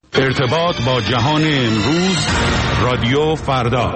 ارتباط با جهان امروز، رادیو فردا.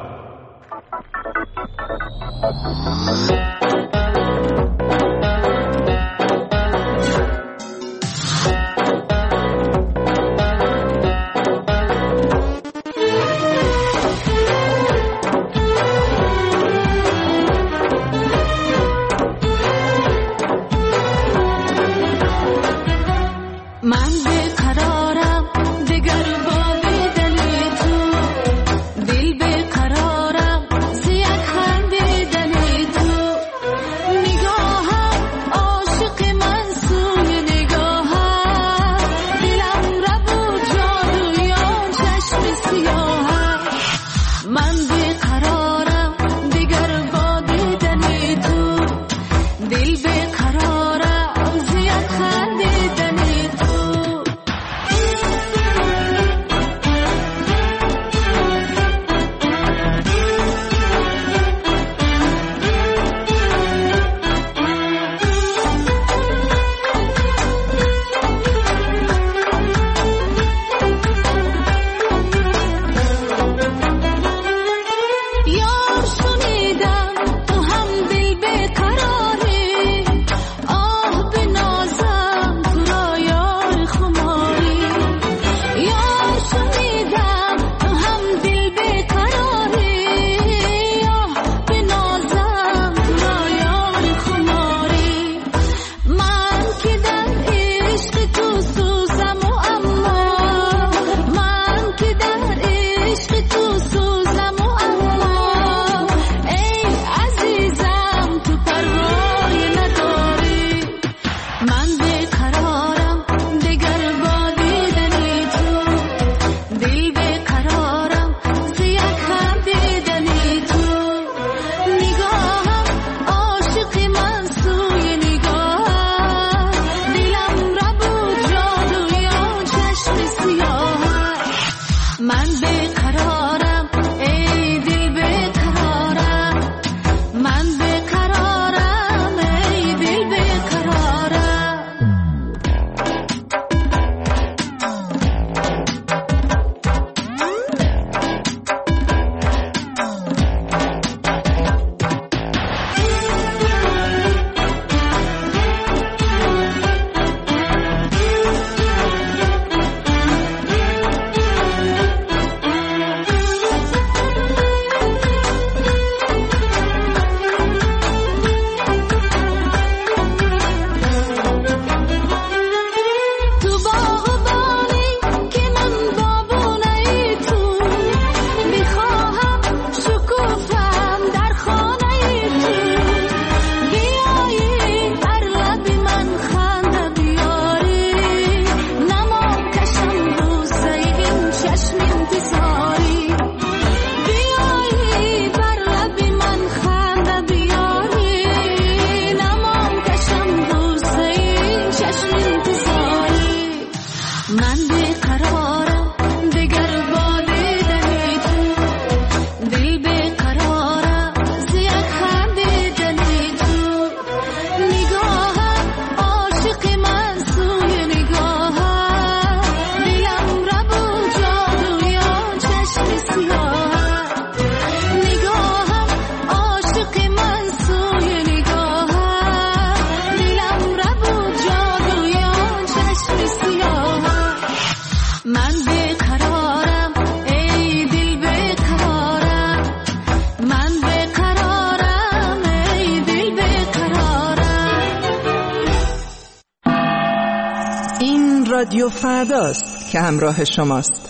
رادیو فرداست که همراه شماست.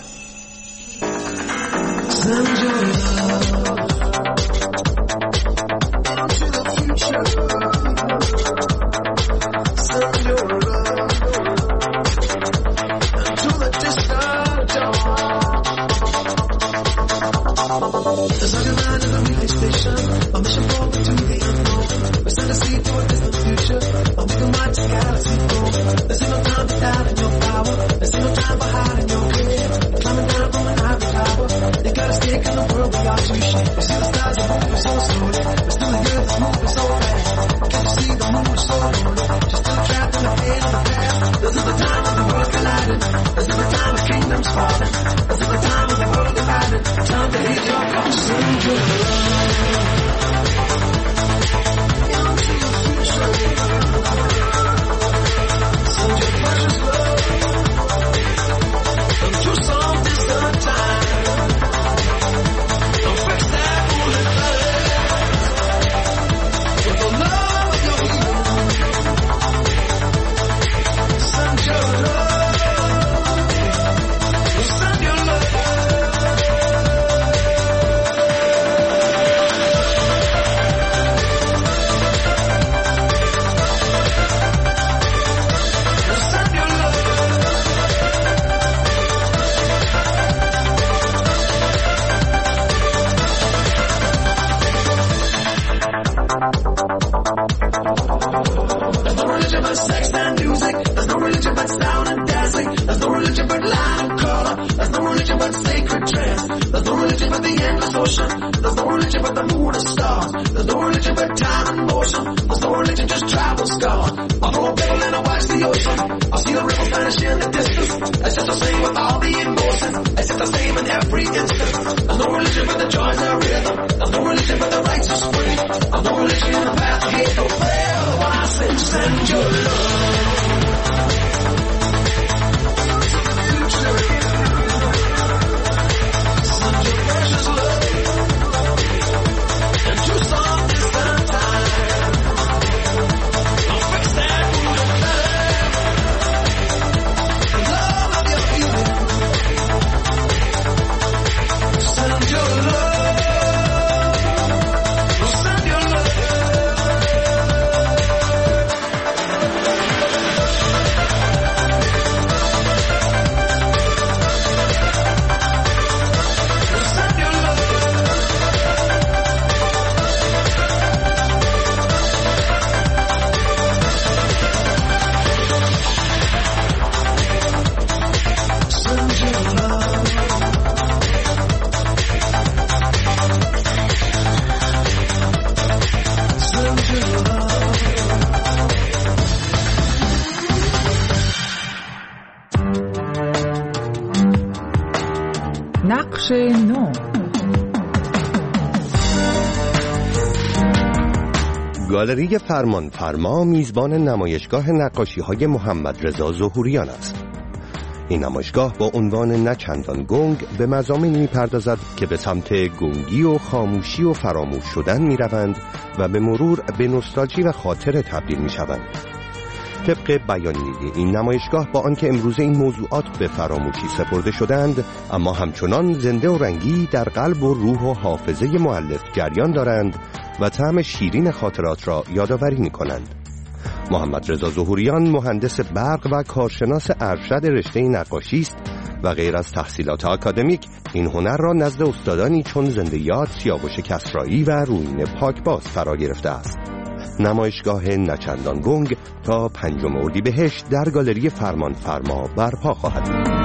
There's no time for hiding your kids. Climbing down from an ivory tower. You gotta stick in the no religion but line and color. There's no religion but sacred trance. There's no religion but the endless ocean. There's no religion but the moon and stars. There's no religion but time and motion. There's no religion, just travel scars. I'll throw a pebble and I'll watch the ocean. I'll see the river vanish in the distance. It's just the same with all the emotions. It's just the same in every instant. There's no religion but the joys and rhythm. There's no religion but the righteous free. There's no religion in the path of hate, no prayer. When I send your love. نقش نو. گالری فرمانفرما میزبان نمایشگاه نقاشی‌های محمد رضا ظهوریان است. این نمایشگاه با عنوان نچندان گنگ به مضامینی می‌پردازد که به سمت گنگی و خاموشی و فراموش شدن می‌روند و به مرور به نوستالژی و خاطره تبدیل می‌شوند. طبق بیانیه این نمایشگاه با آنکه امروزه این موضوعات به فراموشی سپرده شدند، اما همچنان زنده و رنگی در قلب و روح و حافظه مؤلف جریان دارند و طعم شیرین خاطرات را یادآوری می‌کنند. محمد رضا ظهوریان مهندس برق و کارشناس ارشد رشته نقاشی است و غیر از تحصیلات آکادمیک این هنر را نزد استادانی چون زنده یاد، سیاوش کسرایی و رویین پاکباز فرا گرفته است. نمایشگاه نچندان گنگ تا 5 اردیبهشت در گالری فرمانفرما برپا خواهد بود.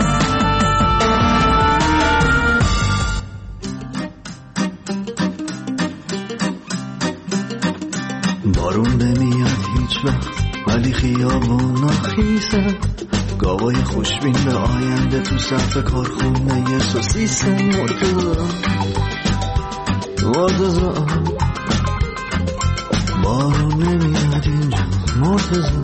بارون نمیاد هیچ وقت ولی خیابون خیسه، گاوای خوشبین به آینده تو صف کارخونه سوسیسه. مرتضی بارون نمیاد اینجا، مرتضی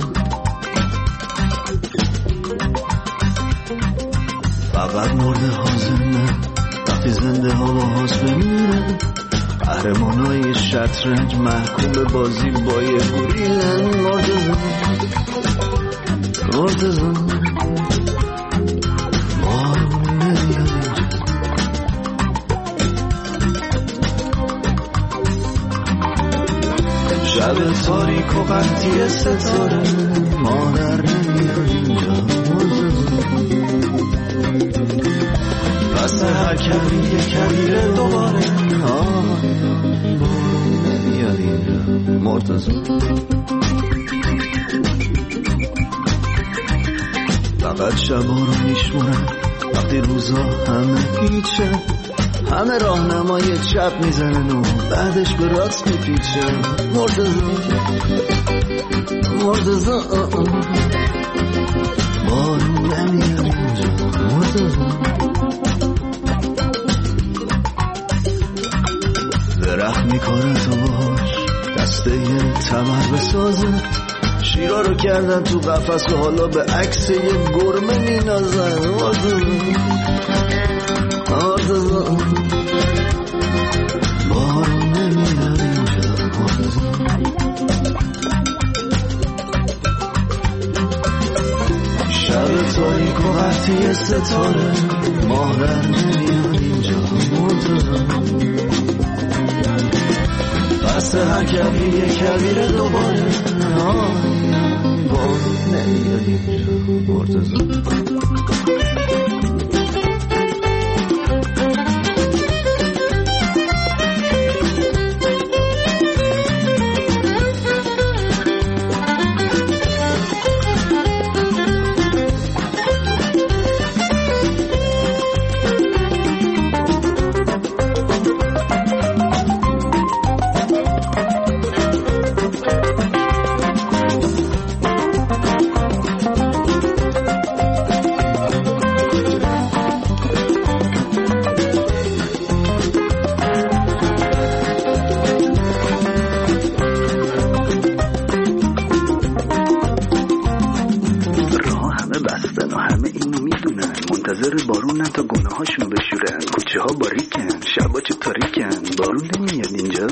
فقط مرده حاضرنه وقتی زنده ها با حاضر بمیره. قهرمانای شطرنج محکوم به بازی با یه گوریلن. مرتضی بارون نمیاد اینجا. شب تاریک و قطعی ستاره، مادر نمیاد اینجا. پس هر کمی یه کبیره دوباره، بارون نمیاد اینجا. مرتضی فقط شبا رو میشمونم وقتی روزا همه هیچه، همه راهنمای چپ میزنن و بعدش به راست میپیچه. مرتضی بارون نمیاد اینجا. مرتضی درخت میکنه تو باش دسته تمر بسازه، شیرا رو کردن تو قفس و حالا به عکس یه گرمه مینازن. مرتضی بارون نمیاد اینجا. شب تاریک و قطعی ستاره، مادر نمیاد اینجا. مرتضی پس هر کبیر یه کبیر دوباره، بارون نمیاد اینجا. مرتضی منتظر بارونن تا گناهاشونو بشورن. کوچه ها باریکن، شبا چه تاریکن، بارون نمیاد اینجا.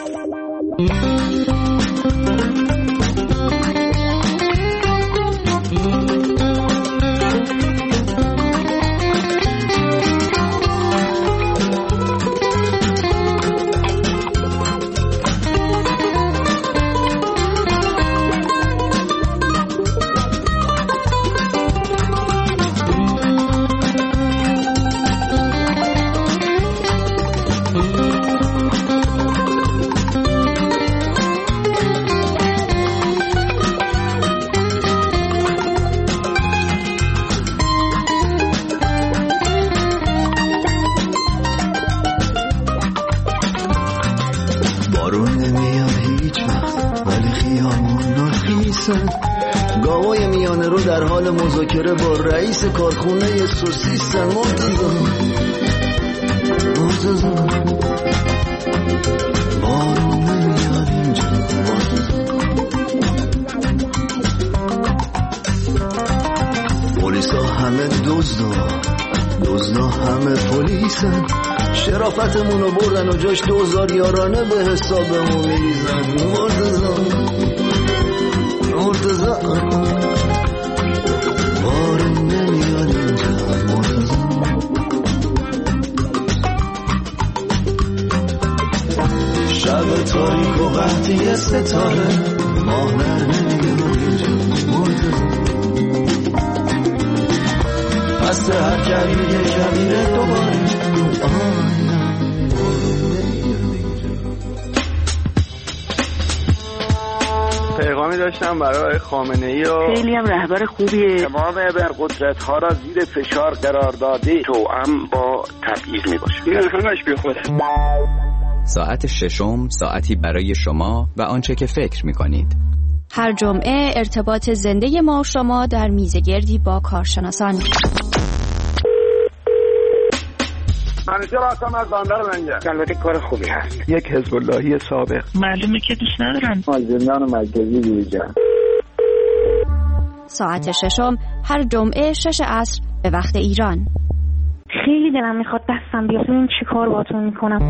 گاوای میانه رو در حال مذاکره با رئیس کارخونه سوسیسن. مرتضی بارون نمیاد اینجا. پلیسا همه دزدا همه پلیسن. شرافتمونو بردن و جاش 2000 یارانه به حسابمون میریزن. مرتضی بارون نمیاد اینجا. شب تاریک و قحطی ستاره، ماه نمیاد اینجا. پس هر کبیر کبیره دوباره پیغامی داشتم برای خامنه‌ای و خیلی هم رهبر خوبیه. تمام ابرقدرت‌ها را زیر فشار قرار داده، توأم با تبعیض میباشه. این همش بی خوده. ساعت ششم، ساعتی برای شما و آنچه که فکر می‌کنید. هر جمعه ارتباط زنده ما و شما در میزگردی با کارشناسان. منیجر هستم از بندر منجر. البته کار خوبی هست. یک حزب اللهی سابق. معلومه که دوست ندارن. زندان مرکزی دیجا. ساعت ششم هر جمعه 6 عصر به وقت ایران. خیلی دلم میخواد دستم بیاد. این چی کار باتون میکنم؟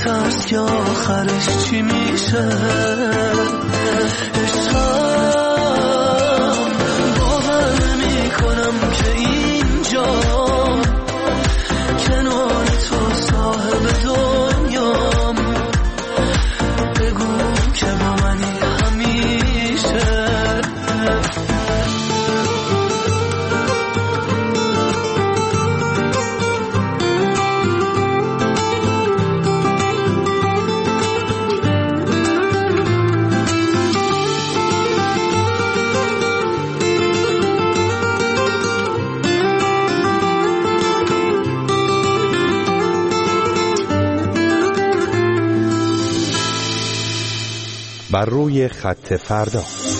میترس که آخرش چی میشه. عشقم باور میکنم که اینجا کنار تو صاحب دنیام. بگو که با منی همیشه. بر روی خط فردا.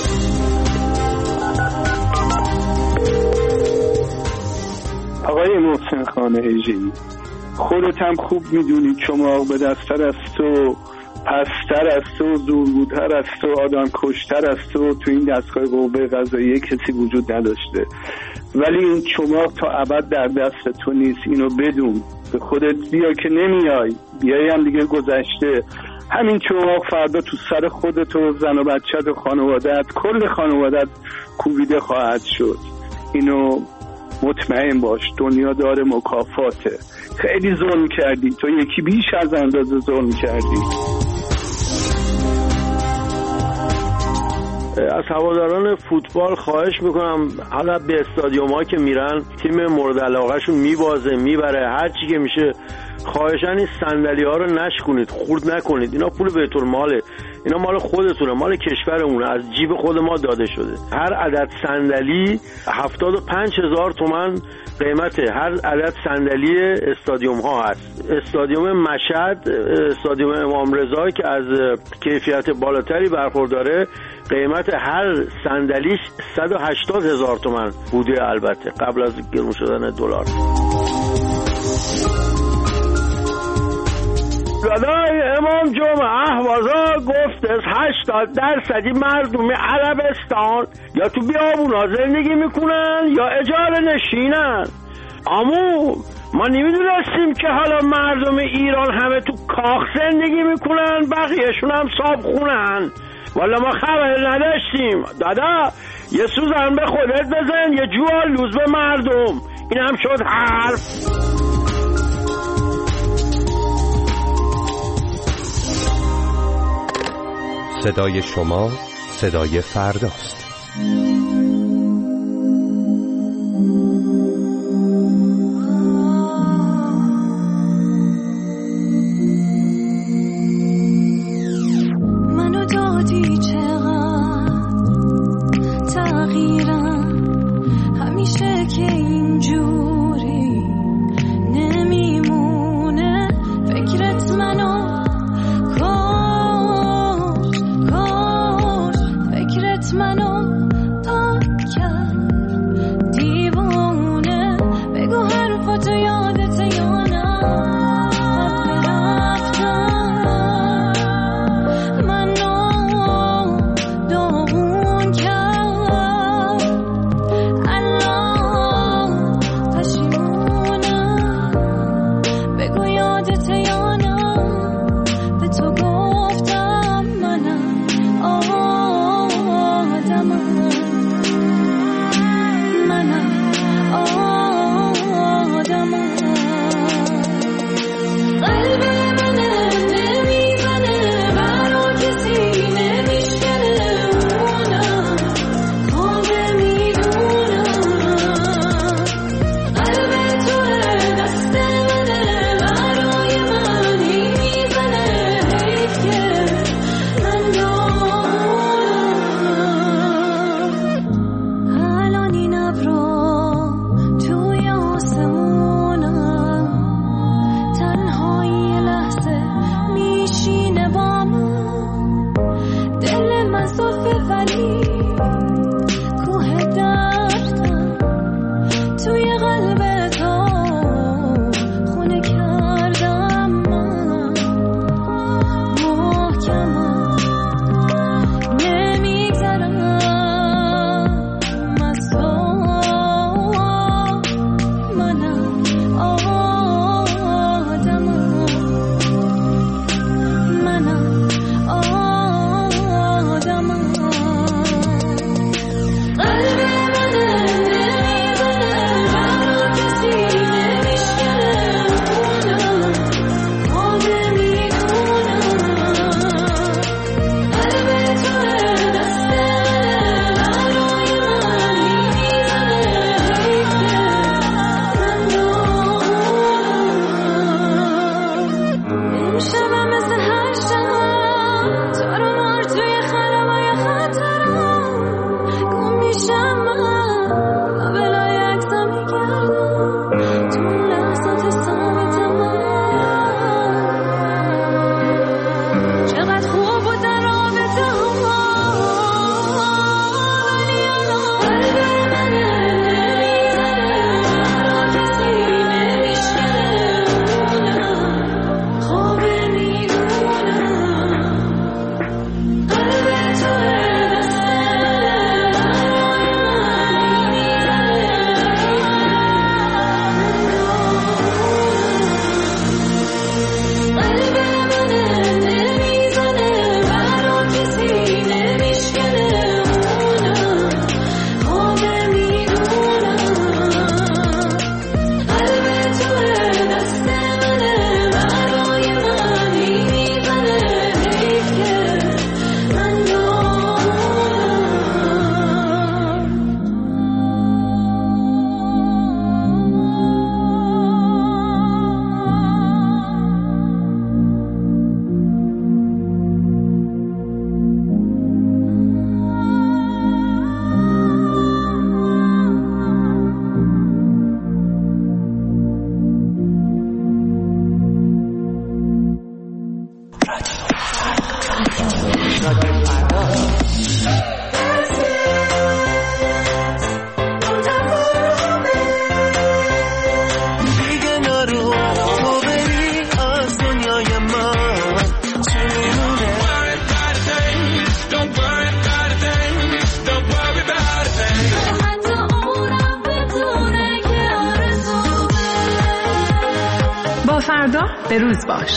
آقای محسن خانه‌ای، خودت هم خوب میدونی چماق به دستر است و پستر است و زورگوتر است و آدم کشتر است و تو این دستگاه قوه قضاییه کسی وجود نداشته، ولی این چماق تا ابد در دست تو نیست. اینو بدون. به خودت بیا که نمیای، بیای هم دیگه گذشته. همین چماق فردا تو سر خودت و زن و بچت و خانوادت، کل خانوادت کوبیده خواهد شد. اینو مطمئن باش. دنیا داره مکافاته. خیلی ظلم کردی تو، یکی بیش از اندازه ظلم کردی. از هواداران فوتبال خواهش میکنم حالا به استادیوم ها که میرن تیم مورد علاقه شون میبازه میبره هر چی که میشه، خواهشاً این صندلی ها رو نشکنید، خورد نکنید. اینا پول بیت الماله، اینا مال خودتونه، مال کشورمونه، از جیب خود ما داده شده. هر عدد صندلی 75,000 تومان قیمته. هر عدد صندلی استادیوم ها هست. استادیوم مشهد، استادیوم امام رضا که از کیفیت بالاتری برخورداره، قیمت هر صندلیش 180,000 تومان بوده، البته قبل از گرون شدن دلار. صدای امام جمعه اهوازا گفت از 80% مردم عربستان یا تو بیابونا زندگی میکنن یا اجاره نشینن. امو ما نمیدونستیم که حالا مردم ایران همه تو کاخ زندگی میکنن، بقیهشون هم صاحب خونن. والا ما خبر نداشتیم. دادا یه سوزن به خودت بزن، یه جوال لوز به مردم. این هم شد حرف. صدای شما صدای فرداست. منو دادی چقدر تغییرم، همیشه که اینجوری نمیمونه. فکرت منو منو تا فردا به روز باش.